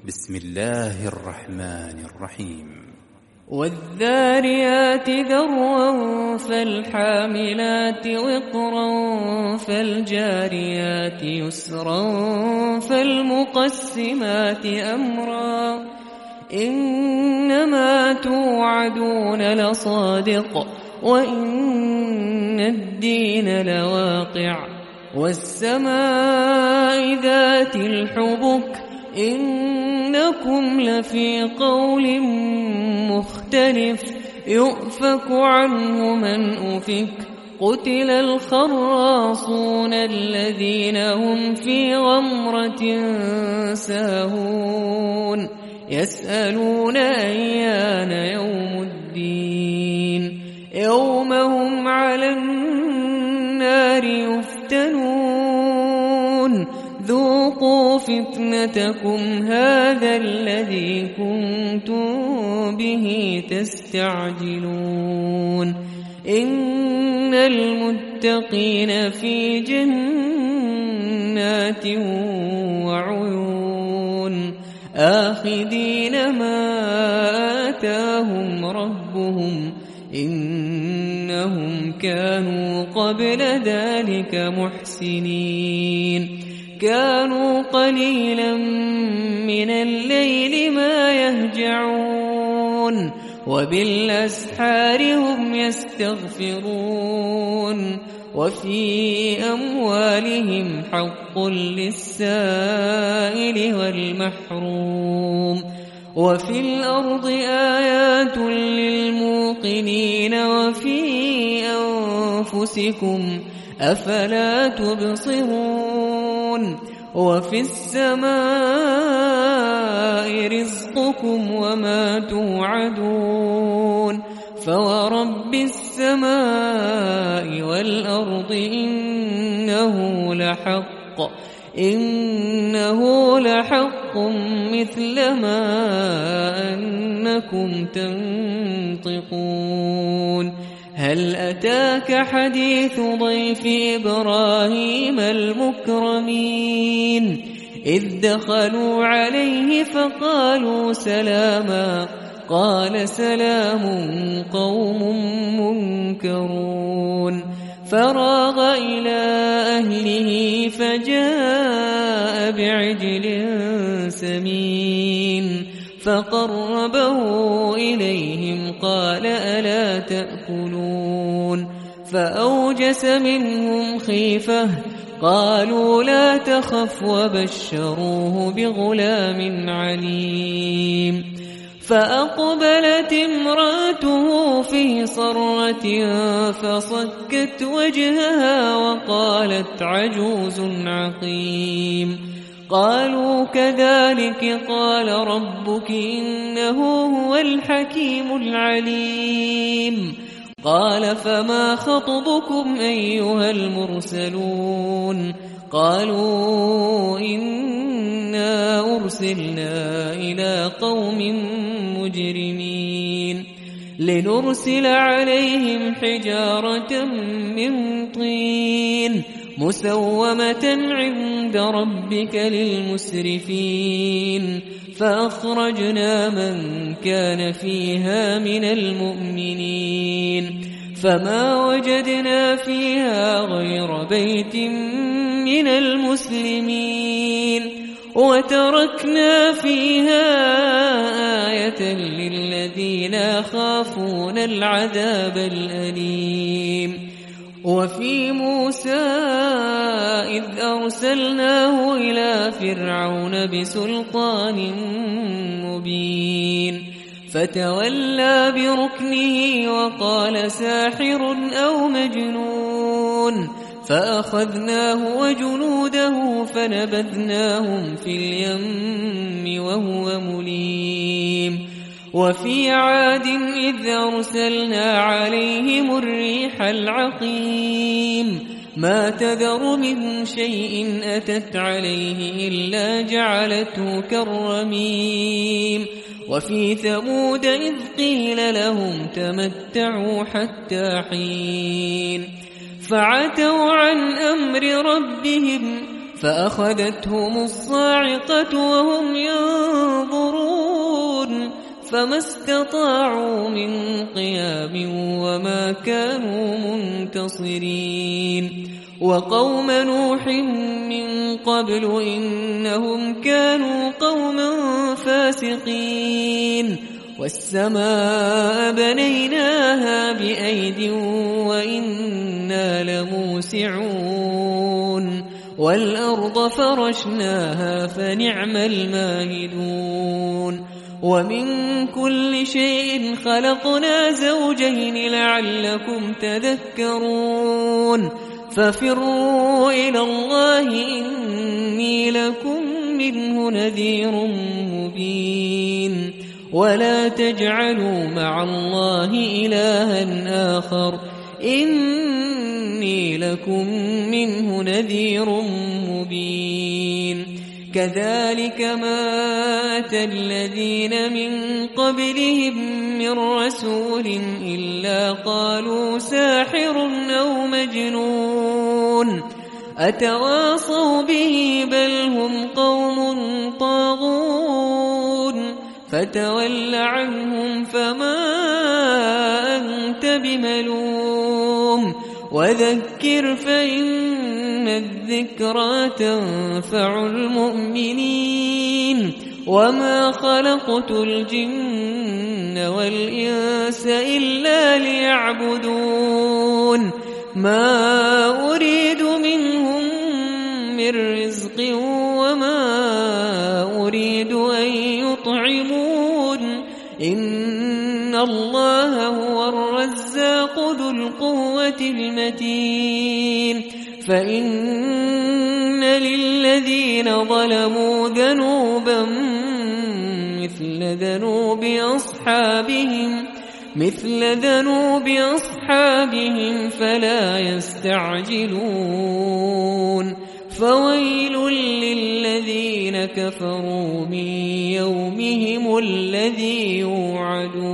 بسم الله الرحمن الرحيم والذاريات ذروا فالحاملات وقرا فالجاريات يسرا فالمقسمات أمرا إنما توعدون لصادق وإن الدين لواقع والسماء ذات الحبك إنكم لفي قول مختلف يؤفك عنه من أفك قتل الخراصون الذين هم في غمرة ساهون يسألون أيان يوم الدين يوم هم على النار يفتنون ذوقوا فتنتكم هذا الذي كنتم به تستعجلون إن المتقين في جنات وعيون آخذين ما آتاهم ربهم إنهم كانوا قبل ذلك محسنين كانوا قليلا من الليل ما يهجعون وبالأسحار هم يستغفرون وفي أموالهم حق للسائل والمحروم وفي الأرض آيات للموقنين وفي أنفسكم أفلا تبصرون وفي السماء رزقكم وما توعدون فورب السماء والأرض إنه لحق مثل ما أنكم تنطقون هل أتاك حديث ضيف إبراهيم المكرمين إذ دخلوا عليه فقالوا سلاما قال سلام قوم منكرون فراغ إلى أهله فجاء بعجل سمين فقربه إليهم قال ألا تأكلون فأوجس منهم خيفة قالوا لا تخف وبشروه بغلام عليم فأقبلت امرأته في صرة فصكت وجهها وقالت عجوز عقيم قالوا كذلك قال ربك إنه هو الحكيم العليم قال فما خطبكم أيها المرسلون قالوا إنا أرسلنا إلى قوم مجرمين لنرسل عليهم حجارة من طين مسومة عند ربك للمسرفين فأخرجنا من كان فيها من المؤمنين فما وجدنا فيها غير بيت من المسلمين وتركنا فيها آية للذين يخافون العذاب الأليم وفي موسى إذ أرسلناه إلى فرعون بسلطان مبين فتولى بركنه وقال ساحر أو مجنون فأخذناه وجنوده فنبذناهم في اليم وهو مليم وفي عاد إذ أرسلنا عليهم الريح العقيم ما تذر من شيء أتت عليه إلا جعلته كالرميم وفي ثمود إذ قيل لهم تمتعوا حتى حين فعتوا عن أمر ربهم فأخذتهم الصاعقة وهم ينظرون فما استطاعوا من قيام وما كانوا منتصرين وقوم نوح من قبل إنهم كانوا قوما فاسقين والسماء بنيناها بأيد وإنا لموسعون والأرض فرشناها فنعم الماهدون ومن كل شيء خلقنا زوجين لعلكم تذكرون ففروا إلى الله إني لكم منه نذير مبين ولا تجعلوا مع الله إلها آخر إني لكم منه نذير مبين كذلك ما أتى الذين من قبلهم من رسول إلا قالوا ساحر أو مجنون أتواصوا به بل هم قوم طاغون فتول عنهم فما أنت بملوم وذكر فإن الذكرى تنفع المؤمنين وما خلقت الجن والإنس إلا ليعبدون ما أريد منهم من رزق وما أريد أن يطعمون إن الله هو الرزاق ذو القوة المتين فإن للذين ظلموا ذنوبا مثل ذنوب أصحابهم فلا يستعجلون فويل للذين كفروا من يومهم الذي يوعدون